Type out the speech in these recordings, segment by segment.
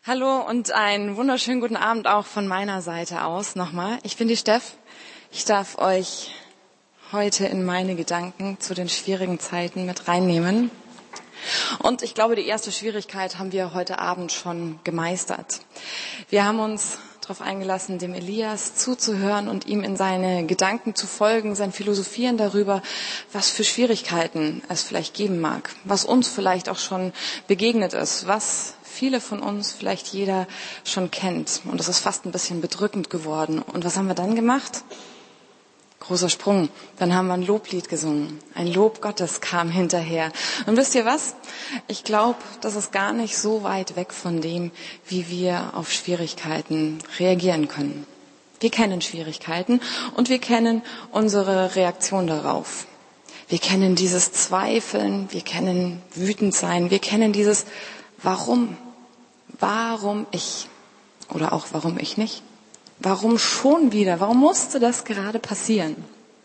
Hallo und einen wunderschönen guten Abend auch von meiner Seite aus nochmal. Ich bin die Steff. Ich darf euch heute in meine Gedanken zu den schwierigen Zeiten mit reinnehmen. Und ich glaube, die erste Schwierigkeit haben wir heute Abend schon gemeistert. Wir haben uns darauf eingelassen, dem Elias zuzuhören und ihm in seine Gedanken zu folgen, sein Philosophieren darüber, was für Schwierigkeiten es vielleicht geben mag, was uns vielleicht auch schon begegnet ist, was viele von uns, vielleicht jeder schon kennt. Und das ist fast ein bisschen bedrückend geworden. Und was haben wir dann gemacht? Großer Sprung. Dann haben wir ein Loblied gesungen. Ein Lob Gottes kam hinterher. Und wisst ihr was? Ich glaube, das ist gar nicht so weit weg von dem, wie wir auf Schwierigkeiten reagieren können. Wir kennen Schwierigkeiten und wir kennen unsere Reaktion darauf. Wir kennen dieses Zweifeln, wir kennen wütend sein, wir kennen dieses Warum? Warum ich? Oder auch warum ich nicht? Warum schon wieder? Warum musste das gerade passieren?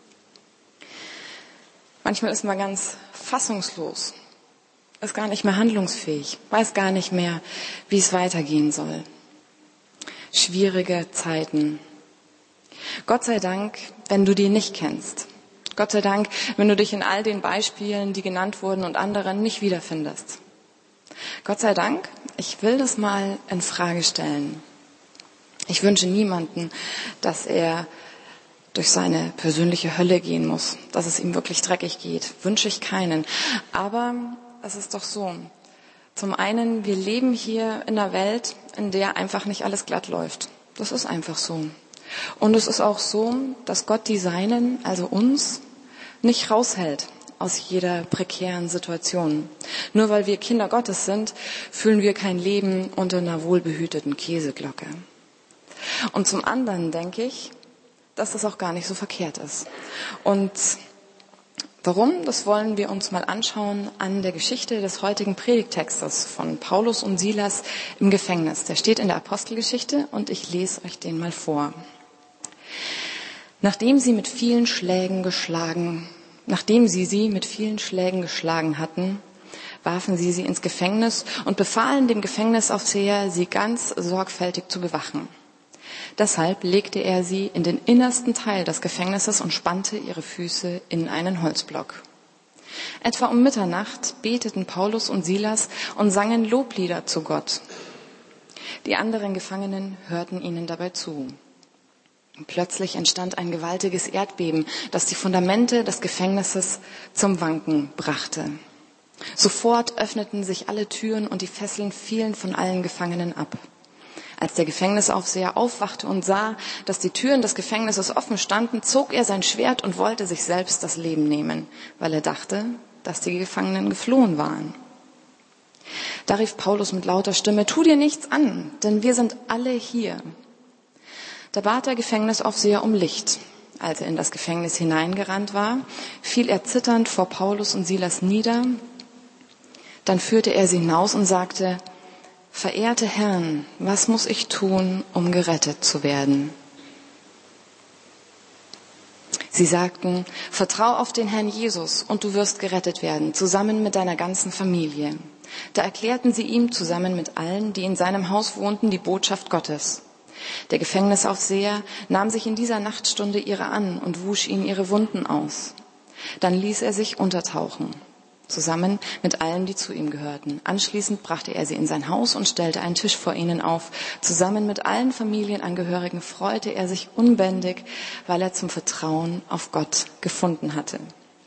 Manchmal ist man ganz fassungslos, ist gar nicht mehr handlungsfähig, weiß gar nicht mehr, wie es weitergehen soll. Schwierige Zeiten. Gott sei Dank, wenn du die nicht kennst. Gott sei Dank, wenn du dich in all den Beispielen, die genannt wurden und anderen, nicht wiederfindest. Gott sei Dank, ich will das mal in Frage stellen. Ich wünsche niemanden, dass er durch seine persönliche Hölle gehen muss, dass es ihm wirklich dreckig geht. Wünsche ich keinen. Aber es ist doch so. Zum einen, wir leben hier in einer Welt, in der einfach nicht alles glatt läuft. Das ist einfach so. Und es ist auch so, dass Gott die Seinen, also uns, nicht raushält aus jeder prekären Situation. Nur weil wir Kinder Gottes sind, fühlen wir kein Leben unter einer wohlbehüteten Käseglocke. Und zum anderen denke ich, dass das auch gar nicht so verkehrt ist. Und warum? Das wollen wir uns mal anschauen an der Geschichte des heutigen Predigttextes von Paulus und Silas im Gefängnis. Der steht in der Apostelgeschichte und ich lese euch den mal vor. Nachdem sie sie mit vielen Schlägen geschlagen hatten, warfen sie ins Gefängnis und befahlen dem Gefängnisaufseher, sie ganz sorgfältig zu bewachen. Deshalb legte er sie in den innersten Teil des Gefängnisses und spannte ihre Füße in einen Holzblock. Etwa um Mitternacht beteten Paulus und Silas und sangen Loblieder zu Gott. Die anderen Gefangenen hörten ihnen dabei zu. Plötzlich entstand ein gewaltiges Erdbeben, das die Fundamente des Gefängnisses zum Wanken brachte. Sofort öffneten sich alle Türen und die Fesseln fielen von allen Gefangenen ab. Als der Gefängnisaufseher aufwachte und sah, dass die Türen des Gefängnisses offen standen, zog er sein Schwert und wollte sich selbst das Leben nehmen, weil er dachte, dass die Gefangenen geflohen waren. Da rief Paulus mit lauter Stimme: Tu dir nichts an, denn wir sind alle hier. Da bat der Gefängnisaufseher um Licht. Als er in das Gefängnis hineingerannt war, fiel er zitternd vor Paulus und Silas nieder. Dann führte er sie hinaus und sagte: Verehrte Herren, was muss ich tun, um gerettet zu werden? Sie sagten: Vertrau auf den Herrn Jesus und du wirst gerettet werden, zusammen mit deiner ganzen Familie. Da erklärten sie ihm zusammen mit allen, die in seinem Haus wohnten, die Botschaft Gottes. Der Gefängnisaufseher nahm sich in dieser Nachtstunde ihrer an und wusch ihnen ihre Wunden aus. Dann ließ er sich untertauchen, zusammen mit allen, die zu ihm gehörten. Anschließend brachte er sie in sein Haus und stellte einen Tisch vor ihnen auf. Zusammen mit allen Familienangehörigen freute er sich unbändig, weil er zum Vertrauen auf Gott gefunden hatte.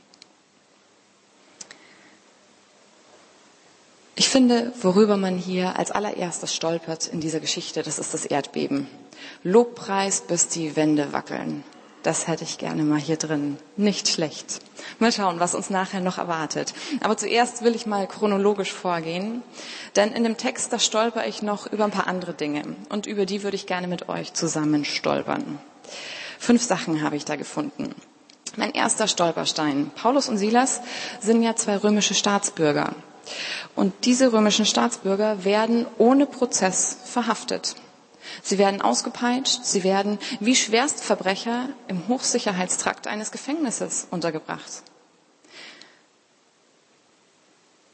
Ich finde, worüber man hier als allererstes stolpert in dieser Geschichte, das ist das Erdbeben. Lobpreis, bis die Wände wackeln. Das hätte ich gerne mal hier drin. Nicht schlecht. Mal schauen, was uns nachher noch erwartet. Aber zuerst will ich mal chronologisch vorgehen, denn in dem Text, da stolper ich noch über ein paar andere Dinge und über die würde ich gerne mit euch zusammen stolpern. 5 Sachen habe ich da gefunden. Mein erster Stolperstein. Paulus und Silas sind ja 2 römische Staatsbürger. Und diese römischen Staatsbürger werden ohne Prozess verhaftet. Sie werden ausgepeitscht, sie werden wie Schwerstverbrecher im Hochsicherheitstrakt eines Gefängnisses untergebracht.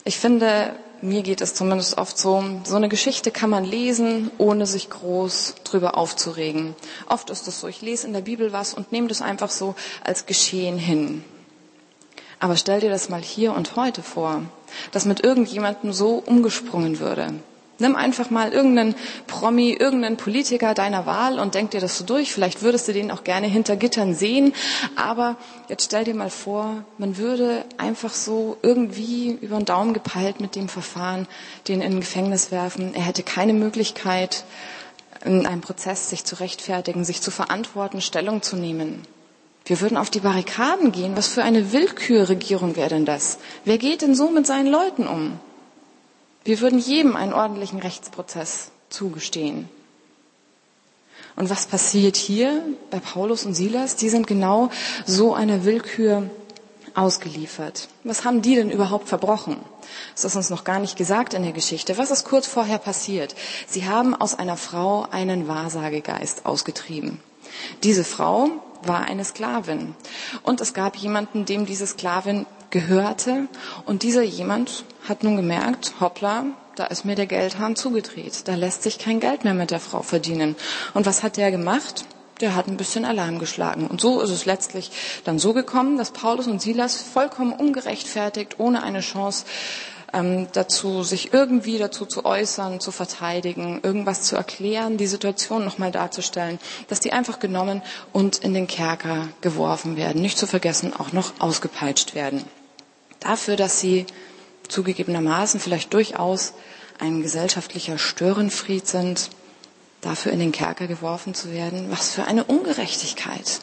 Ich finde, mir geht es zumindest oft so eine Geschichte kann man lesen, ohne sich groß drüber aufzuregen. Oft ist es so, ich lese in der Bibel was und nehme das einfach so als Geschehen hin. Aber stell dir das mal hier und heute vor, dass mit irgendjemandem so umgesprungen würde. Nimm einfach mal irgendeinen Promi, irgendeinen Politiker deiner Wahl und denk dir das so durch. Vielleicht würdest du den auch gerne hinter Gittern sehen. Aber jetzt stell dir mal vor, man würde einfach so irgendwie über den Daumen gepeilt mit dem Verfahren, den in ein Gefängnis werfen. Er hätte keine Möglichkeit, in einem Prozess sich zu rechtfertigen, sich zu verantworten, Stellung zu nehmen. Wir würden auf die Barrikaden gehen. Was für eine Willkürregierung wäre denn das? Wer geht denn so mit seinen Leuten um? Wir würden jedem einen ordentlichen Rechtsprozess zugestehen. Und was passiert hier bei Paulus und Silas? Die sind genau so einer Willkür ausgeliefert. Was haben die denn überhaupt verbrochen? Das ist uns noch gar nicht gesagt in der Geschichte. Was ist kurz vorher passiert? Sie haben aus einer Frau einen Wahrsagegeist ausgetrieben. Diese Frau war eine Sklavin. Und es gab jemanden, dem diese Sklavin gehörte. Und dieser jemand hat nun gemerkt, hoppla, da ist mir der Geldhahn zugedreht. Da lässt sich kein Geld mehr mit der Frau verdienen. Und was hat der gemacht? Der hat ein bisschen Alarm geschlagen. Und so ist es letztlich dann so gekommen, dass Paulus und Silas vollkommen ungerechtfertigt, ohne eine Chance dazu, sich irgendwie dazu zu äußern, zu verteidigen, irgendwas zu erklären, die Situation nochmal darzustellen, dass die einfach genommen und in den Kerker geworfen werden. Nicht zu vergessen, auch noch ausgepeitscht werden. Dafür, dass sie zugegebenermaßen vielleicht durchaus ein gesellschaftlicher Störenfried sind, dafür in den Kerker geworfen zu werden. Was für eine Ungerechtigkeit.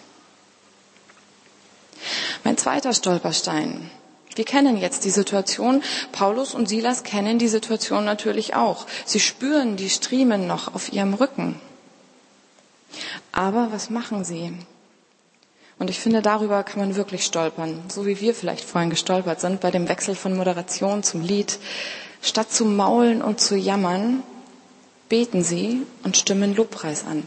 Mein zweiter Stolperstein. Wir kennen jetzt die Situation. Paulus und Silas kennen die Situation natürlich auch. Sie spüren die Striemen noch auf ihrem Rücken. Aber was machen sie? Und ich finde, darüber kann man wirklich stolpern. So wie wir vielleicht vorhin gestolpert sind bei dem Wechsel von Moderation zum Lied. Statt zu maulen und zu jammern, beten sie und stimmen Lobpreis an.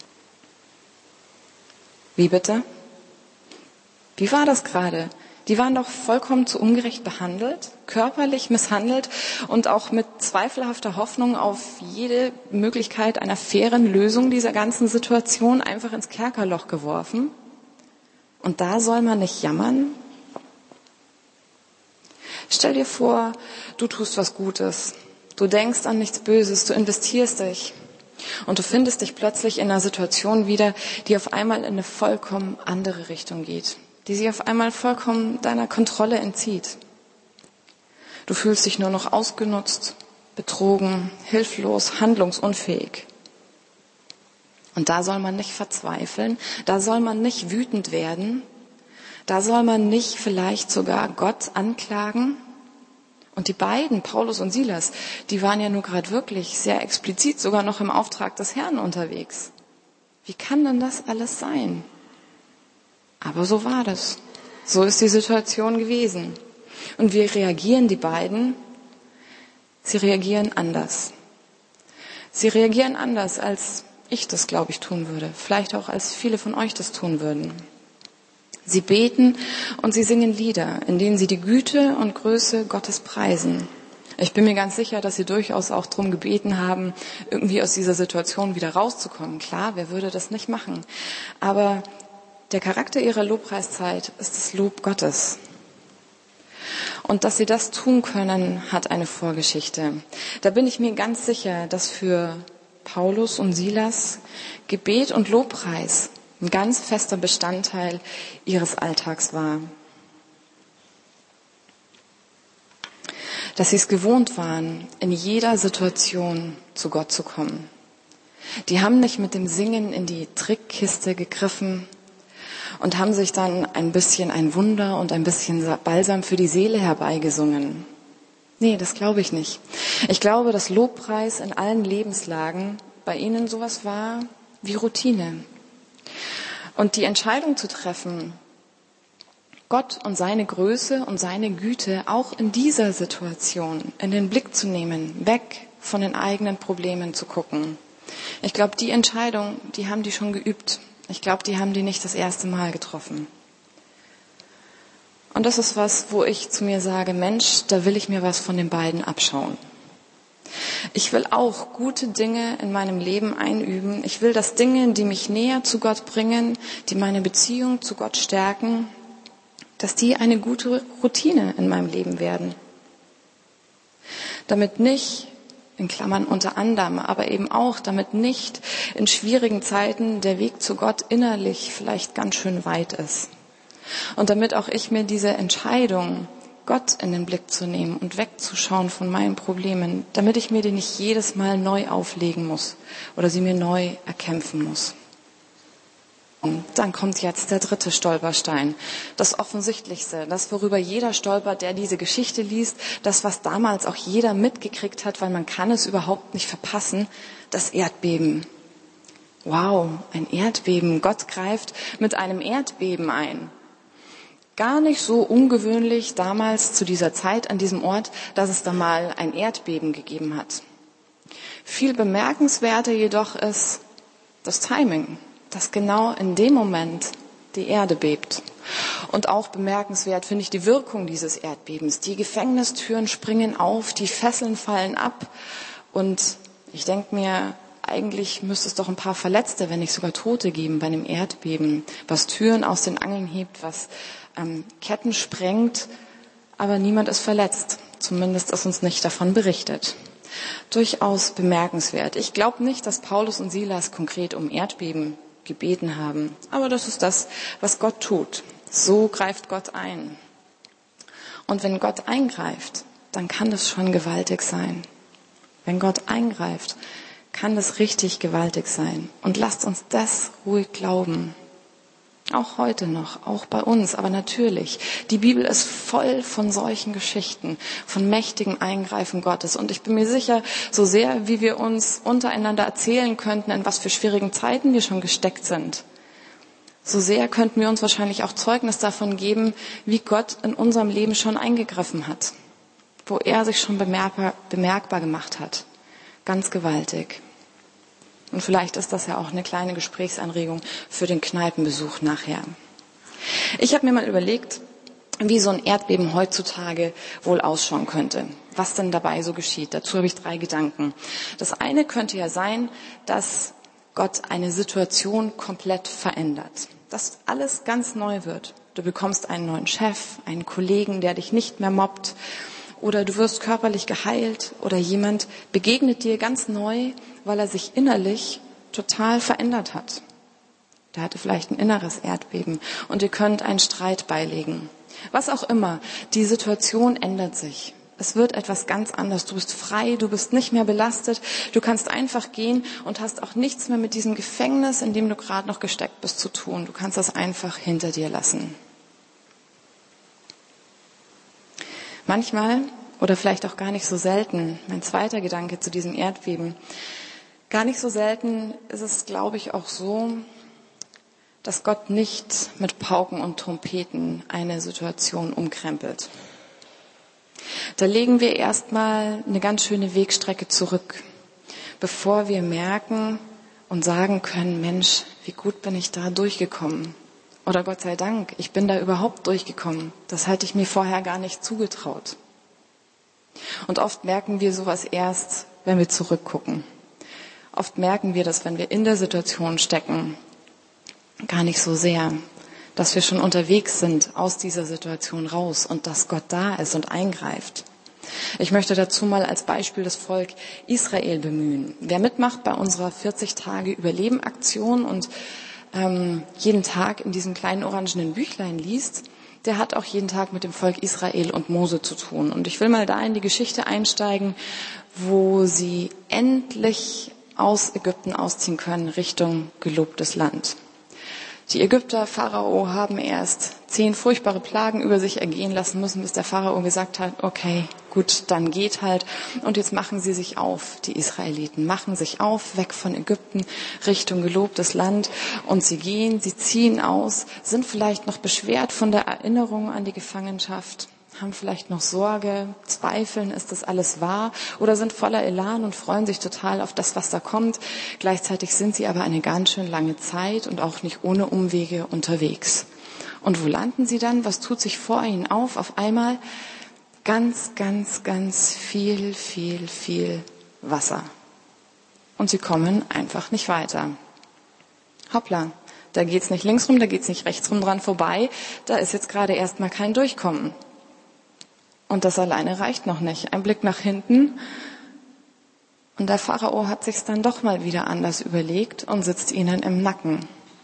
Wie bitte? Wie war das gerade? Die waren doch vollkommen zu ungerecht behandelt, körperlich misshandelt und auch mit zweifelhafter Hoffnung auf jede Möglichkeit einer fairen Lösung dieser ganzen Situation einfach ins Kerkerloch geworfen. Und da soll man nicht jammern? Stell dir vor, du tust was Gutes. Du denkst an nichts Böses, du investierst dich. Und du findest dich plötzlich in einer Situation wieder, die auf einmal in eine vollkommen andere Richtung geht. Die sich auf einmal vollkommen deiner Kontrolle entzieht. Du fühlst dich nur noch ausgenutzt, betrogen, hilflos, handlungsunfähig. Und da soll man nicht verzweifeln, da soll man nicht wütend werden, da soll man nicht vielleicht sogar Gott anklagen. Und die beiden, Paulus und Silas, die waren ja nur gerade wirklich sehr explizit sogar noch im Auftrag des Herrn unterwegs. Wie kann denn das alles sein? Aber so war das. So ist die Situation gewesen. Und wie reagieren die beiden? Sie reagieren anders. Sie reagieren anders, als ich das, glaube ich, tun würde. Vielleicht auch, als viele von euch das tun würden. Sie beten und sie singen Lieder, in denen sie die Güte und Größe Gottes preisen. Ich bin mir ganz sicher, dass sie durchaus auch darum gebeten haben, irgendwie aus dieser Situation wieder rauszukommen. Klar, wer würde das nicht machen? Aber der Charakter ihrer Lobpreiszeit ist das Lob Gottes. Und dass sie das tun können, hat eine Vorgeschichte. Da bin ich mir ganz sicher, dass für Paulus und Silas Gebet und Lobpreis ein ganz fester Bestandteil ihres Alltags war. Dass sie es gewohnt waren, in jeder Situation zu Gott zu kommen. Die haben nicht mit dem Singen in die Trickkiste gegriffen und haben sich dann ein bisschen ein Wunder und ein bisschen Balsam für die Seele herbeigesungen. Nee, das glaube ich nicht. Ich glaube, dass Lobpreis in allen Lebenslagen bei ihnen sowas war wie Routine. Und die Entscheidung zu treffen, Gott und seine Größe und seine Güte auch in dieser Situation in den Blick zu nehmen, weg von den eigenen Problemen zu gucken. Ich glaube, die Entscheidung, die haben die schon geübt. Ich glaube, die haben die nicht das erste Mal getroffen. Und das ist was, wo ich zu mir sage, Mensch, da will ich mir was von den beiden abschauen. Ich will auch gute Dinge in meinem Leben einüben. Ich will, dass Dinge, die mich näher zu Gott bringen, die meine Beziehung zu Gott stärken, dass die eine gute Routine in meinem Leben werden. Damit nicht, in Klammern unter anderem, aber eben auch, damit nicht in schwierigen Zeiten der Weg zu Gott innerlich vielleicht ganz schön weit ist. Und damit auch ich mir diese Entscheidung, Gott in den Blick zu nehmen und wegzuschauen von meinen Problemen, damit ich mir die nicht jedes Mal neu auflegen muss oder sie mir neu erkämpfen muss. Und dann kommt jetzt der dritte Stolperstein, das Offensichtlichste, das, worüber jeder stolpert, der diese Geschichte liest, das, was damals auch jeder mitgekriegt hat, weil man kann es überhaupt nicht verpassen, das Erdbeben. Wow, ein Erdbeben. Gott greift mit einem Erdbeben ein. Gar nicht so ungewöhnlich damals zu dieser Zeit an diesem Ort, dass es da mal ein Erdbeben gegeben hat. Viel bemerkenswerter jedoch ist das Timing, dass genau in dem Moment die Erde bebt. Und auch bemerkenswert finde ich die Wirkung dieses Erdbebens. Die Gefängnistüren springen auf, die Fesseln fallen ab und ich denke mir, eigentlich müsste es doch ein paar Verletzte, wenn nicht sogar Tote geben bei einem Erdbeben, was Türen aus den Angeln hebt, was Ketten sprengt, aber niemand ist verletzt. Zumindest ist uns nicht davon berichtet. Durchaus bemerkenswert. Ich glaube nicht, dass Paulus und Silas konkret um Erdbeben gebeten haben, aber das ist das, was Gott tut. So greift Gott ein. Und wenn Gott eingreift, dann kann das schon gewaltig sein. Wenn Gott eingreift, kann das richtig gewaltig sein. Und lasst uns das ruhig glauben. Auch heute noch, auch bei uns, aber natürlich. Die Bibel ist voll von solchen Geschichten, von mächtigem Eingreifen Gottes. Und ich bin mir sicher, so sehr wie wir uns untereinander erzählen könnten, in was für schwierigen Zeiten wir schon gesteckt sind, so sehr könnten wir uns wahrscheinlich auch Zeugnis davon geben, wie Gott in unserem Leben schon eingegriffen hat, wo er sich schon bemerkbar gemacht hat. Ganz gewaltig. Und vielleicht ist das ja auch eine kleine Gesprächsanregung für den Kneipenbesuch nachher. Ich habe mir mal überlegt, wie so ein Erdbeben heutzutage wohl ausschauen könnte. Was denn dabei so geschieht. Dazu habe ich 3 Gedanken. Das eine könnte ja sein, dass Gott eine Situation komplett verändert. Dass alles ganz neu wird. Du bekommst einen neuen Chef, einen Kollegen, der dich nicht mehr mobbt. Oder du wirst körperlich geheilt. Oder jemand begegnet dir ganz neu, weil er sich innerlich total verändert hat. Der hatte vielleicht ein inneres Erdbeben und ihr könnt einen Streit beilegen. Was auch immer, die Situation ändert sich. Es wird etwas ganz anderes. Du bist frei, du bist nicht mehr belastet. Du kannst einfach gehen und hast auch nichts mehr mit diesem Gefängnis, in dem du gerade noch gesteckt bist, zu tun. Du kannst das einfach hinter dir lassen. Manchmal, oder vielleicht auch gar nicht so selten, mein zweiter Gedanke zu diesem Erdbeben, gar nicht so selten ist es, glaube ich, auch so, dass Gott nicht mit Pauken und Trompeten eine Situation umkrempelt. Da legen wir erstmal eine ganz schöne Wegstrecke zurück, bevor wir merken und sagen können, Mensch, wie gut bin ich da durchgekommen. Oder Gott sei Dank, ich bin da überhaupt durchgekommen. Das hatte ich mir vorher gar nicht zugetraut. Und oft merken wir sowas erst, wenn wir zurückgucken. Oft merken wir das, wenn wir in der Situation stecken, gar nicht so sehr, dass wir schon unterwegs sind aus dieser Situation raus und dass Gott da ist und eingreift. Ich möchte dazu mal als Beispiel das Volk Israel bemühen. Wer mitmacht bei unserer 40-Tage-Überleben-Aktion und jeden Tag in diesem kleinen orangenen Büchlein liest, der hat auch jeden Tag mit dem Volk Israel und Mose zu tun. Und ich will mal da in die Geschichte einsteigen, wo sie endlich aus Ägypten ausziehen können Richtung gelobtes Land. Die Ägypter, Pharao, haben erst 10 furchtbare Plagen über sich ergehen lassen müssen, bis der Pharao gesagt hat, okay, gut, dann geht halt. Und jetzt machen sie sich auf, die Israeliten, machen sich auf, weg von Ägypten, Richtung gelobtes Land. Und sie gehen, sie ziehen aus, sind vielleicht noch beschwert von der Erinnerung an die Gefangenschaft, haben vielleicht noch Sorge, zweifeln, ist das alles wahr, oder sind voller Elan und freuen sich total auf das, was da kommt. Gleichzeitig sind sie aber eine ganz schön lange Zeit und auch nicht ohne Umwege unterwegs. Und wo landen sie dann? Was tut sich vor ihnen auf? Auf einmal ganz, ganz, ganz viel Wasser. Und sie kommen einfach nicht weiter. Hoppla, da geht's nicht links rum, da geht's nicht rechts rum dran vorbei. Da ist jetzt gerade erstmal kein Durchkommen. Und das alleine reicht noch nicht. Ein Blick nach hinten. Und der Pharao hat sich's dann doch mal wieder anders überlegt und sitzt ihnen im Nacken.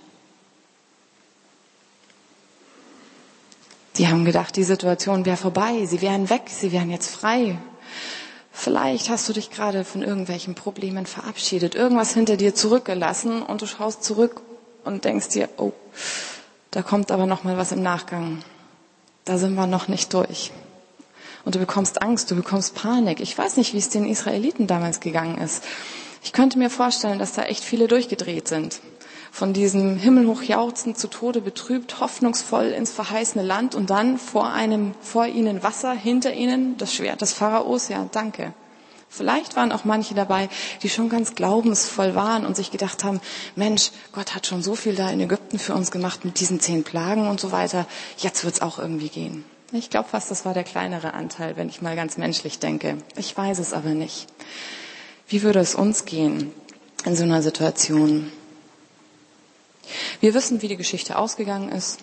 Die haben gedacht, die Situation wäre vorbei. Sie wären weg, sie wären jetzt frei. Vielleicht hast du dich gerade von irgendwelchen Problemen verabschiedet, irgendwas hinter dir zurückgelassen und du schaust zurück und denkst dir, oh, da kommt aber noch mal was im Nachgang. Da sind wir noch nicht durch. Und du bekommst Angst, du bekommst Panik. Ich weiß nicht, wie es den Israeliten damals gegangen ist. Ich könnte mir vorstellen, dass da echt viele durchgedreht sind. Von diesem himmelhoch jauchzend, zu Tode betrübt, hoffnungsvoll ins verheißene Land und dann vor ihnen Wasser, hinter ihnen das Schwert des Pharaos. Ja, danke. Vielleicht waren auch manche dabei, die schon ganz glaubensvoll waren und sich gedacht haben, Mensch, Gott hat schon so viel da in Ägypten für uns gemacht mit diesen 10 Plagen und so weiter. Jetzt wird's auch irgendwie gehen. Ich glaube fast, das war der kleinere Anteil, wenn ich mal ganz menschlich denke. Ich weiß es aber nicht. Wie würde es uns gehen in so einer Situation? Wir wissen, wie die Geschichte ausgegangen ist.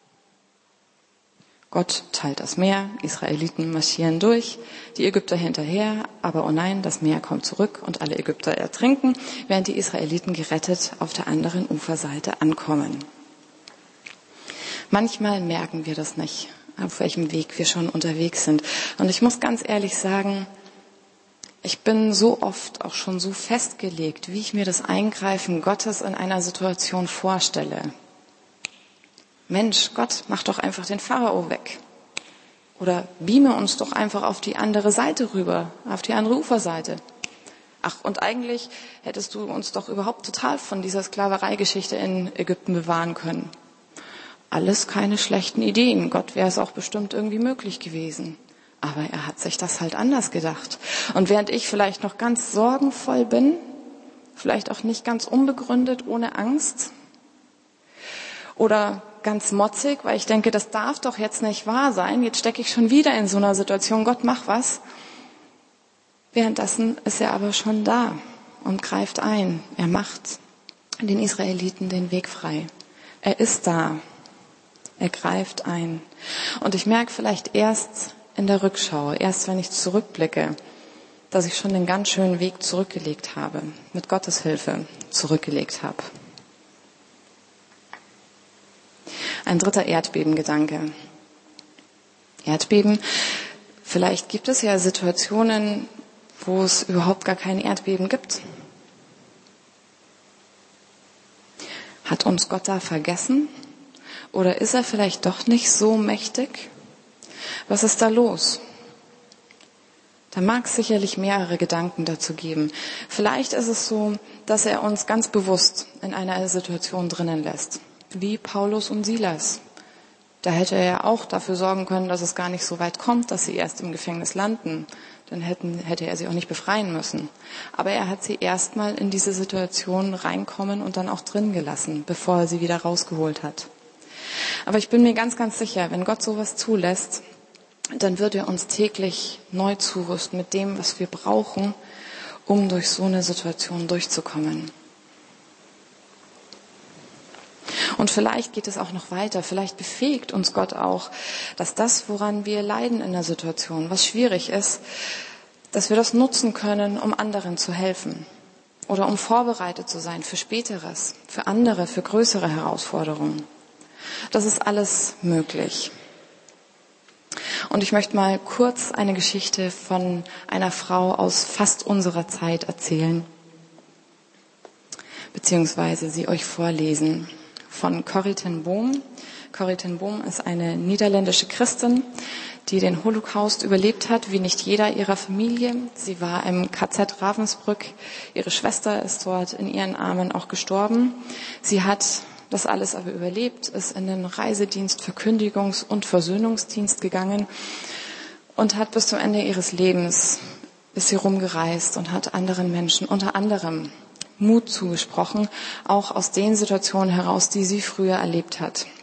Gott teilt das Meer, Israeliten marschieren durch, die Ägypter hinterher, aber oh nein, das Meer kommt zurück und alle Ägypter ertrinken, während die Israeliten gerettet auf der anderen Uferseite ankommen. Manchmal merken wir das nicht, auf welchem Weg wir schon unterwegs sind. Und ich muss ganz ehrlich sagen, ich bin so oft auch schon so festgelegt, wie ich mir das Eingreifen Gottes in einer Situation vorstelle. Mensch, Gott, mach doch einfach den Pharao weg. Oder beame uns doch einfach auf die andere Seite rüber, auf die andere Uferseite. Ach, und eigentlich hättest du uns doch überhaupt total von dieser Sklavereigeschichte in Ägypten bewahren können. Alles keine schlechten Ideen. Gott wäre es auch bestimmt irgendwie möglich gewesen. Aber er hat sich das halt anders gedacht. Und während ich vielleicht noch ganz sorgenvoll bin, vielleicht auch nicht ganz unbegründet, ohne Angst oder ganz motzig, weil ich denke, das darf doch jetzt nicht wahr sein. Jetzt stecke ich schon wieder in so einer Situation. Gott, mach was. Währenddessen ist er aber schon da und greift ein. Er macht den Israeliten den Weg frei. Er ist da. Er greift ein. Und ich merke vielleicht erst in der Rückschau, erst wenn ich zurückblicke, dass ich schon einen ganz schönen Weg zurückgelegt habe, mit Gottes Hilfe zurückgelegt habe. Ein dritter Erdbebengedanke. Erdbeben, vielleicht gibt es ja Situationen, wo es überhaupt gar kein Erdbeben gibt. Hat uns Gott da vergessen? Oder ist er vielleicht doch nicht so mächtig? Was ist da los? Da mag es sicherlich mehrere Gedanken dazu geben. Vielleicht ist es so, dass er uns ganz bewusst in einer Situation drinnen lässt. Wie Paulus und Silas. Da hätte er ja auch dafür sorgen können, dass es gar nicht so weit kommt, dass sie erst im Gefängnis landen. Dann hätte er sie auch nicht befreien müssen. Aber er hat sie erstmal in diese Situation reinkommen und dann auch drin gelassen, bevor er sie wieder rausgeholt hat. Aber ich bin mir ganz, ganz sicher, wenn Gott sowas zulässt, dann wird er uns täglich neu zurüsten mit dem, was wir brauchen, um durch so eine Situation durchzukommen. Und vielleicht geht es auch noch weiter. Vielleicht befähigt uns Gott auch, dass das, woran wir leiden in der Situation, was schwierig ist, dass wir das nutzen können, um anderen zu helfen. Oder um vorbereitet zu sein für Späteres, für andere, für größere Herausforderungen. Das ist alles möglich. Und ich möchte mal kurz eine Geschichte von einer Frau aus fast unserer Zeit erzählen, beziehungsweise sie euch vorlesen. Von Corrie ten Boom. Corrie ten Boom ist eine niederländische Christin, die den Holocaust überlebt hat, wie nicht jeder ihrer Familie. Sie war im KZ Ravensbrück. Ihre Schwester ist dort in ihren Armen auch gestorben. Sie hat das alles aber überlebt, ist in den Reisedienst, Verkündigungs- und Versöhnungsdienst gegangen und hat bis zum Ende ihres Lebens ist sie rumgereist und hat anderen Menschen unter anderem Mut zugesprochen, auch aus den Situationen heraus, die sie früher erlebt hat.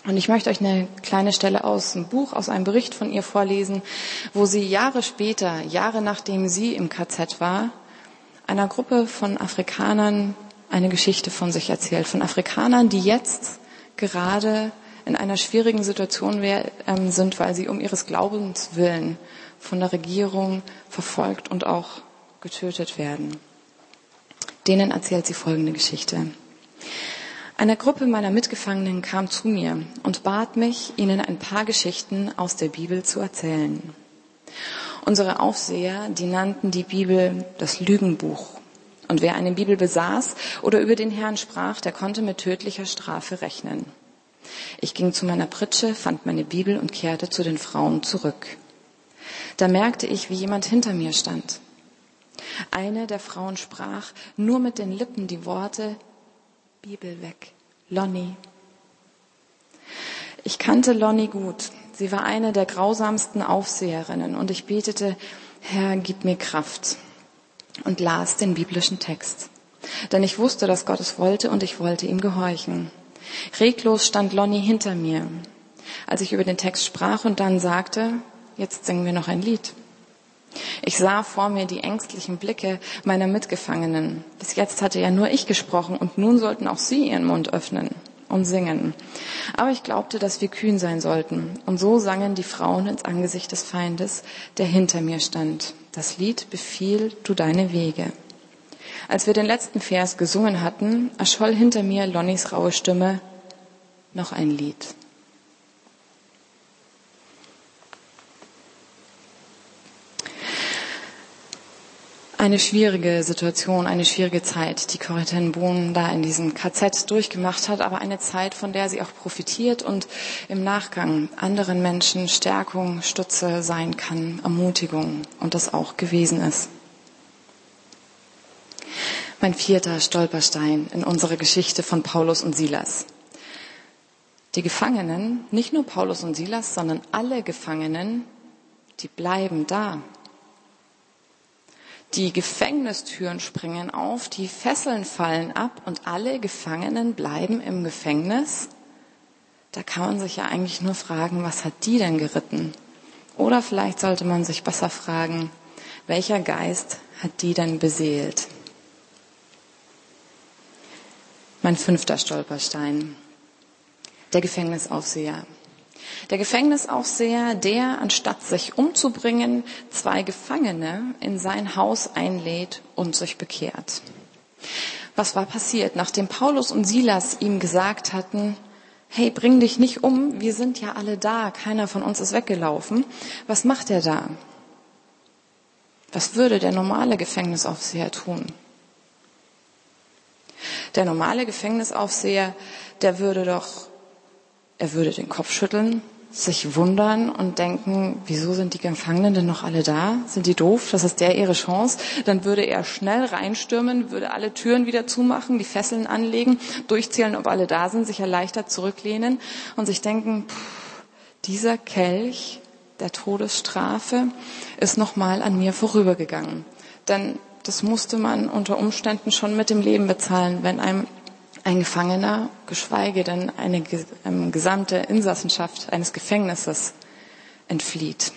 Und ich möchte euch eine kleine Stelle aus einem Buch, aus einem Bericht von ihr vorlesen, wo sie Jahre später, Jahre nachdem sie im KZ war, einer Gruppe von Afrikanern eine Geschichte von sich erzählt. Von Afrikanern, die jetzt gerade in einer schwierigen Situation sind, weil sie um ihres Glaubens willen von der Regierung verfolgt und auch getötet werden. Denen erzählt sie folgende Geschichte. Eine Gruppe meiner Mitgefangenen kam zu mir und bat mich, ihnen ein paar Geschichten aus der Bibel zu erzählen. Unsere Aufseher, die nannten die Bibel das Lügenbuch. Und wer eine Bibel besaß oder über den Herrn sprach, der konnte mit tödlicher Strafe rechnen. Ich ging zu meiner Pritsche, fand meine Bibel und kehrte zu den Frauen zurück. Da merkte ich, wie jemand hinter mir stand. Eine der Frauen sprach nur mit den Lippen die Worte: Bibel weg, Lonnie. Ich kannte Lonnie gut. Sie war eine der grausamsten Aufseherinnen und ich betete: Herr, gib mir Kraft, und las den biblischen Text. Denn ich wusste, dass Gott es wollte und ich wollte ihm gehorchen. Reglos stand Lonnie hinter mir, als ich über den Text sprach und dann sagte: Jetzt singen wir noch ein Lied. Ich sah vor mir die ängstlichen Blicke meiner Mitgefangenen. Bis jetzt hatte ja nur ich gesprochen und nun sollten auch sie ihren Mund öffnen und singen. Aber ich glaubte, dass wir kühn sein sollten. Und so sangen die Frauen ins Angesicht des Feindes, der hinter mir stand. Das Lied Befiehl du deine Wege. Als wir den letzten Vers gesungen hatten, erscholl hinter mir Lonnies raue Stimme: Noch ein Lied. Eine schwierige Situation, eine schwierige Zeit, die Corrie ten Boom da in diesem KZ durchgemacht hat, aber eine Zeit, von der sie auch profitiert und im Nachgang anderen Menschen Stärkung, Stütze sein kann, Ermutigung und das auch gewesen ist. Mein 4. Stolperstein in unserer Geschichte von Paulus und Silas. Die Gefangenen, nicht nur Paulus und Silas, sondern alle Gefangenen, die bleiben da. Die Gefängnistüren springen auf, die Fesseln fallen ab und alle Gefangenen bleiben im Gefängnis. Da kann man sich ja eigentlich nur fragen, was hat die denn geritten? Oder vielleicht sollte man sich besser fragen, welcher Geist hat die denn beseelt? Mein 5. Stolperstein, der Gefängnisaufseher. Der Gefängnisaufseher, der, anstatt sich umzubringen, 2 Gefangene in sein Haus einlädt und sich bekehrt. Was war passiert, nachdem Paulus und Silas ihm gesagt hatten: Hey, bring dich nicht um, wir sind ja alle da, keiner von uns ist weggelaufen. Was macht er da? Was würde der normale Gefängnisaufseher tun? Der normale Gefängnisaufseher, er würde den Kopf schütteln, sich wundern und denken: Wieso sind die Gefangenen denn noch alle da? Sind die doof? Das ist ihre Chance. Dann würde er schnell reinstürmen, würde alle Türen wieder zumachen, die Fesseln anlegen, durchzählen, ob alle da sind, sich erleichtert zurücklehnen und sich denken: Dieser Kelch der Todesstrafe ist nochmal an mir vorübergegangen. Denn das musste man unter Umständen schon mit dem Leben bezahlen, wenn einem ein Gefangener, geschweige denn eine gesamte Insassenschaft eines Gefängnisses entflieht.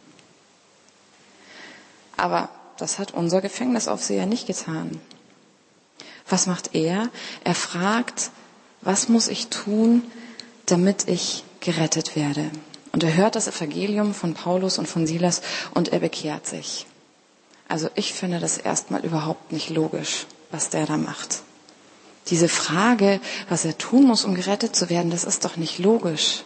Aber das hat unser Gefängnisaufseher nicht getan. Was macht er? Er fragt: Was muss ich tun, damit ich gerettet werde? Und er hört das Evangelium von Paulus und von Silas und er bekehrt sich. Also ich finde das erstmal überhaupt nicht logisch, was der da macht. Diese Frage, was er tun muss, um gerettet zu werden, das ist doch nicht logisch.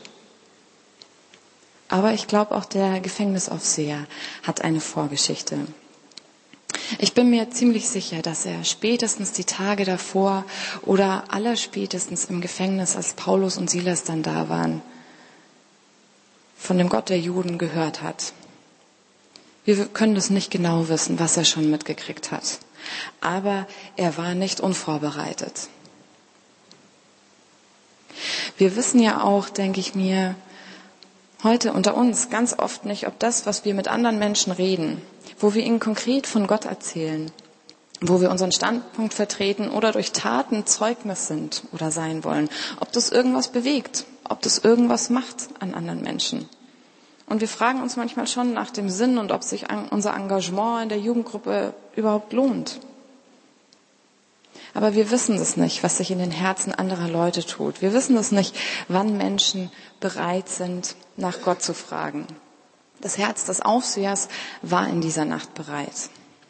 Aber ich glaube, auch der Gefängnisaufseher hat eine Vorgeschichte. Ich bin mir ziemlich sicher, dass er spätestens die Tage davor oder allerspätestens im Gefängnis, als Paulus und Silas dann da waren, von dem Gott der Juden gehört hat. Wir können das nicht genau wissen, was er schon mitgekriegt hat. Aber er war nicht unvorbereitet. Wir wissen ja auch, denke ich mir, heute unter uns ganz oft nicht, ob das, was wir mit anderen Menschen reden, wo wir ihnen konkret von Gott erzählen, wo wir unseren Standpunkt vertreten oder durch Taten Zeugnis sind oder sein wollen, ob das irgendwas bewegt, ob das irgendwas macht an anderen Menschen. Und wir fragen uns manchmal schon nach dem Sinn und ob sich unser Engagement in der Jugendgruppe überhaupt lohnt. Aber wir wissen es nicht, was sich in den Herzen anderer Leute tut. Wir wissen es nicht, wann Menschen bereit sind, nach Gott zu fragen. Das Herz des Aufsehers war in dieser Nacht bereit.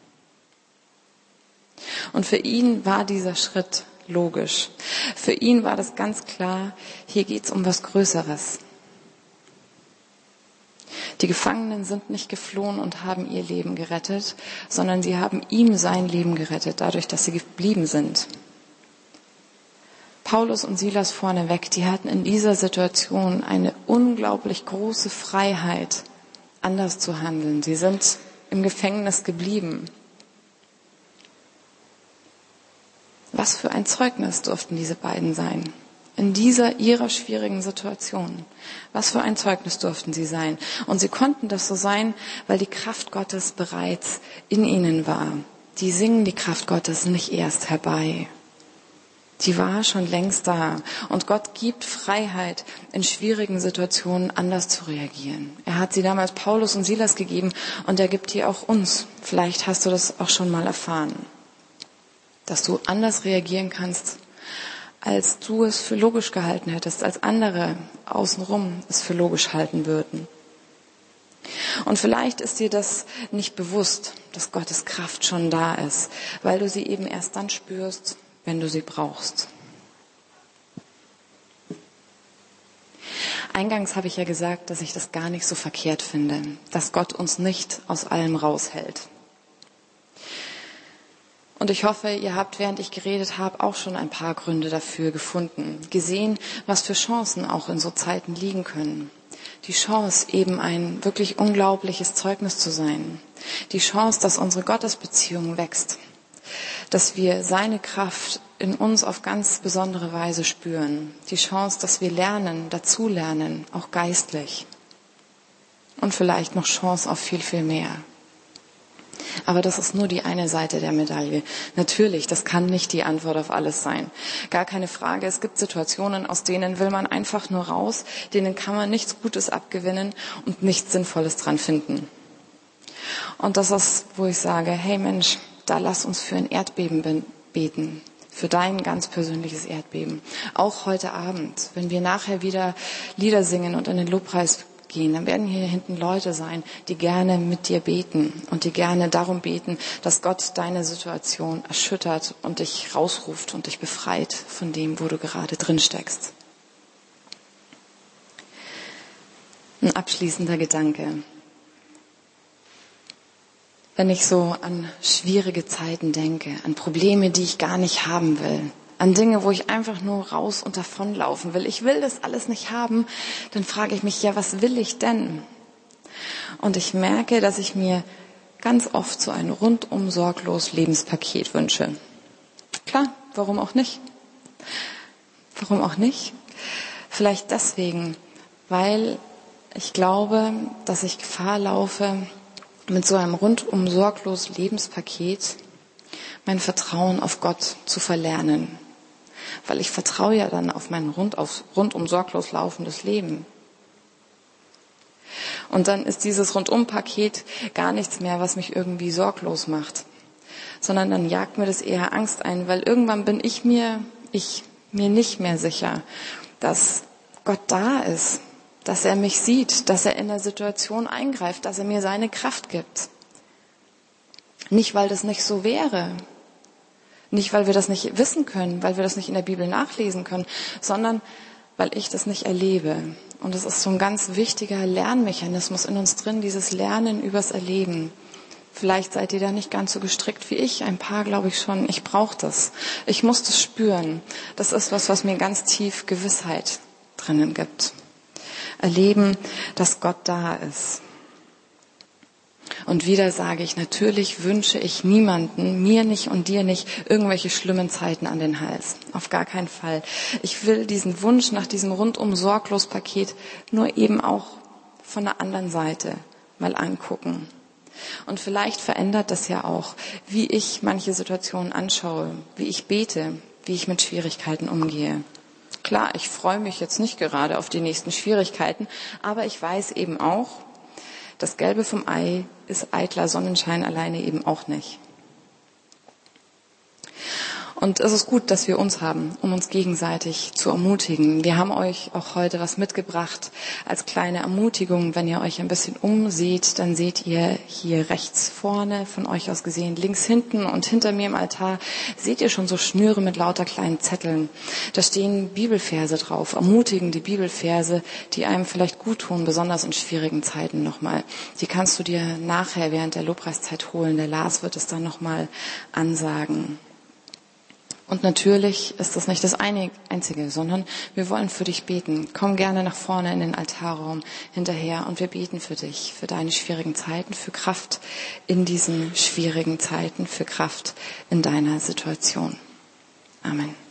Und für ihn war dieser Schritt logisch. Für ihn war das ganz klar, hier geht's um was Größeres. Die Gefangenen sind nicht geflohen und haben ihr Leben gerettet, sondern sie haben ihm sein Leben gerettet, dadurch, dass sie geblieben sind. Paulus und Silas vorneweg, die hatten in dieser Situation eine unglaublich große Freiheit, anders zu handeln. Sie sind im Gefängnis geblieben. Was für ein Zeugnis durften diese beiden sein? In ihrer schwierigen Situation. Was für ein Zeugnis durften sie sein? Und sie konnten das so sein, weil die Kraft Gottes bereits in ihnen war. Die singen die Kraft Gottes nicht erst herbei. Die war schon längst da. Und Gott gibt Freiheit, in schwierigen Situationen anders zu reagieren. Er hat sie damals Paulus und Silas gegeben und er gibt die auch uns. Vielleicht hast du das auch schon mal erfahren. Dass du anders reagieren kannst, als du es für logisch gehalten hättest, als andere außenrum es für logisch halten würden. Und vielleicht ist dir das nicht bewusst, dass Gottes Kraft schon da ist, weil du sie eben erst dann spürst, wenn du sie brauchst. Eingangs habe ich ja gesagt, dass ich das gar nicht so verkehrt finde, dass Gott uns nicht aus allem raushält. Und ich hoffe, ihr habt, während ich geredet habe, auch schon ein paar Gründe dafür gefunden. Gesehen, was für Chancen auch in so Zeiten liegen können. Die Chance, eben ein wirklich unglaubliches Zeugnis zu sein. Die Chance, dass unsere Gottesbeziehung wächst. Dass wir seine Kraft in uns auf ganz besondere Weise spüren. Die Chance, dass wir lernen, dazulernen, auch geistlich. Und vielleicht noch Chance auf viel, viel mehr. Aber das ist nur die eine Seite der Medaille. Natürlich, das kann nicht die Antwort auf alles sein. Gar keine Frage. Es gibt Situationen, aus denen will man einfach nur raus, denen kann man nichts Gutes abgewinnen und nichts Sinnvolles dran finden. Und das ist, wo ich sage, hey Mensch, da lass uns für ein Erdbeben beten. Für dein ganz persönliches Erdbeben. Auch heute Abend, wenn wir nachher wieder Lieder singen und in den Lobpreis gehen, dann werden hier hinten Leute sein, die gerne mit dir beten und die gerne darum beten, dass Gott deine Situation erschüttert und dich rausruft und dich befreit von dem, wo du gerade drin steckst. Ein abschließender Gedanke. Wenn ich so an schwierige Zeiten denke, an Probleme, die ich gar nicht haben will, an Dinge, wo ich einfach nur raus und davonlaufen will. Ich will das alles nicht haben. Dann frage ich mich, ja, was will ich denn? Und ich merke, dass ich mir ganz oft so ein rundum sorglos Lebenspaket wünsche. Klar, warum auch nicht? Warum auch nicht? Vielleicht deswegen, weil ich glaube, dass ich Gefahr laufe, mit so einem rundum sorglos Lebenspaket mein Vertrauen auf Gott zu verlernen. Weil ich vertraue ja dann auf mein rundum sorglos laufendes Leben. Und dann ist dieses Rundum-Paket gar nichts mehr, was mich irgendwie sorglos macht. Sondern dann jagt mir das eher Angst ein, weil irgendwann bin ich mir nicht mehr sicher, dass Gott da ist, dass er mich sieht, dass er in der Situation eingreift, dass er mir seine Kraft gibt. Nicht, weil das nicht so wäre. Nicht, weil wir das nicht wissen können, weil wir das nicht in der Bibel nachlesen können, sondern weil ich das nicht erlebe. Und das ist so ein ganz wichtiger Lernmechanismus in uns drin, dieses Lernen übers Erleben. Vielleicht seid ihr da nicht ganz so gestrickt wie ich. Ein paar glaube ich schon. Ich brauche das. Ich muss das spüren. Das ist was mir ganz tief Gewissheit drinnen gibt. Erleben, dass Gott da ist. Und wieder sage ich, natürlich wünsche ich niemanden, mir nicht und dir nicht, irgendwelche schlimmen Zeiten an den Hals. Auf gar keinen Fall. Ich will diesen Wunsch nach diesem rundum sorglos Paket nur eben auch von der anderen Seite mal angucken. Und vielleicht verändert das ja auch, wie ich manche Situationen anschaue, wie ich bete, wie ich mit Schwierigkeiten umgehe. Klar, ich freue mich jetzt nicht gerade auf die nächsten Schwierigkeiten, aber ich weiß eben auch, das Gelbe vom Ei ist eitler Sonnenschein alleine eben auch nicht. Und es ist gut, dass wir uns haben, um uns gegenseitig zu ermutigen. Wir haben euch auch heute was mitgebracht als kleine Ermutigung. Wenn ihr euch ein bisschen umseht, dann seht ihr hier rechts vorne, von euch aus gesehen, links hinten und hinter mir im Altar, seht ihr schon so Schnüre mit lauter kleinen Zetteln. Da stehen Bibelverse drauf, ermutigende Bibelverse, die einem vielleicht gut tun, besonders in schwierigen Zeiten nochmal. Die kannst du dir nachher während der Lobpreiszeit holen. Der Lars wird es dann nochmal ansagen. Und natürlich ist das nicht das Einzige, sondern wir wollen für dich beten. Komm gerne nach vorne in den Altarraum hinterher und wir beten für dich, für deine schwierigen Zeiten, für Kraft in diesen schwierigen Zeiten, für Kraft in deiner Situation. Amen.